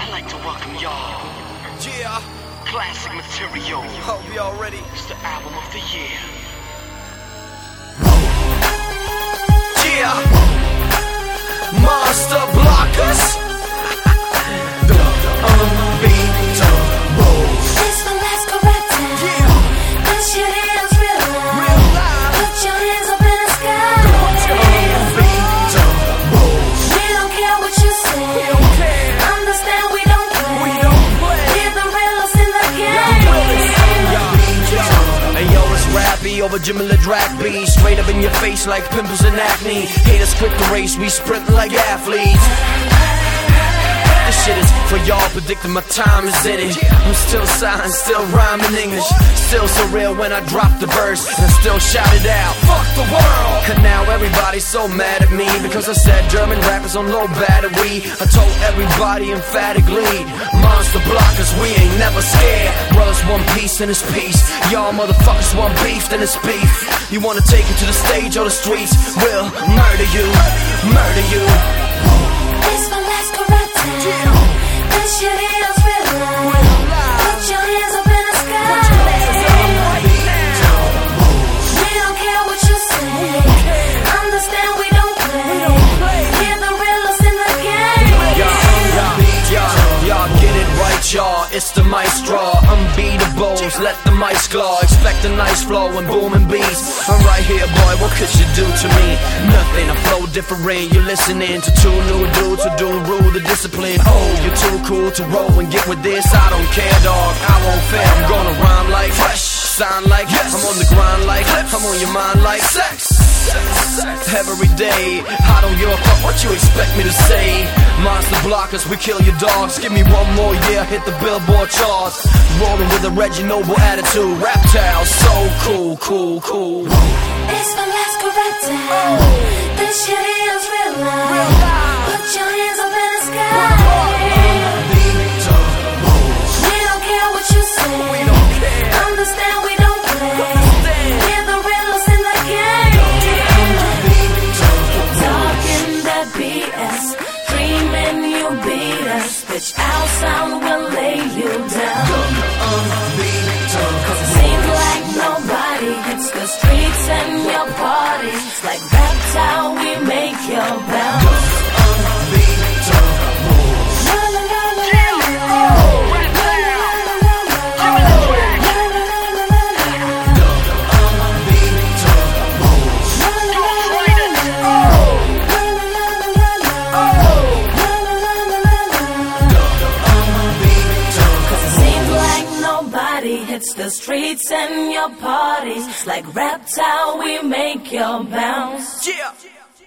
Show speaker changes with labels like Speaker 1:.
Speaker 1: I'd like to welcome y'all.
Speaker 2: Yeah.
Speaker 1: Classic material.
Speaker 2: Hope y'all ready.
Speaker 1: It's the album of the year.
Speaker 2: Yeah. Monster Blockers. The Unbeatables.
Speaker 3: This one last correct time.
Speaker 2: Yeah.
Speaker 3: Put your hands real loud.
Speaker 2: Real loud.
Speaker 3: Put your hands up in the sky.
Speaker 2: Unbeatables.
Speaker 3: We don't care what you say.
Speaker 2: We don't care.
Speaker 3: Understand we don't play.
Speaker 2: We don't play.
Speaker 3: We're the realest in the game.
Speaker 2: Hey yo, it's Rappy over Jimmy Drag B. Straight up in your face like pimples and acne. Haters quick to race, we sprint like athletes. This shit is for y'all, predicting my time is in it. I'm still signed, still rhyming English. Still so real when I drop the verse, and I still shout it out, fuck the world. And now everybody's so mad at me because I said German rappers on low battery. I told everybody emphatically, Monster Blockers, we ain't never scared. Brothers one piece and it's peace. Y'all motherfuckers want beef, then it's beef. You wanna take it to the stage or the streets, we'll murder you, murder you.
Speaker 3: This one last correct time. Put your hands real loud. Put your hands up in the sky. We don't care what you say. Understand we don't play. We're the realest in the game.
Speaker 2: Y'all get it right, y'all. It's the maestro, unbeatables. Let the mice claw. Expect a nice flow and booming beats. I'm right here, boy. What could you do to me? Nothing. I flow different. You're listening to two new dudes who don't rule the discipline. Oh, you're too cool to roll and get with this. I don't care, dog. I won't fail. I'm gonna rhyme like fresh, sound like yes. I'm on the grind like clips. I'm on your mind like sex. Every day, I don't give a fuck what you expect me to say. Monster Blockers, we kill your dogs. Give me one more year, hit the Billboard charts. Rolling with a Reggie Noble attitude. Reptile, so cool, cool, cool.
Speaker 3: It's the last correct time. Put your hands real loud. Put your hands up in the sky. We don't care what you say. Understand we don't play. We're the realest in the game. Talking that BS, dreaming you beat us. Bitch, our sound will lay you down. Cause it seems like nobody hits the streets and your parties. Like that's how we make your bounce. Hits the streets and your parties. Like Reptile, we make your bounce.
Speaker 2: Yeah.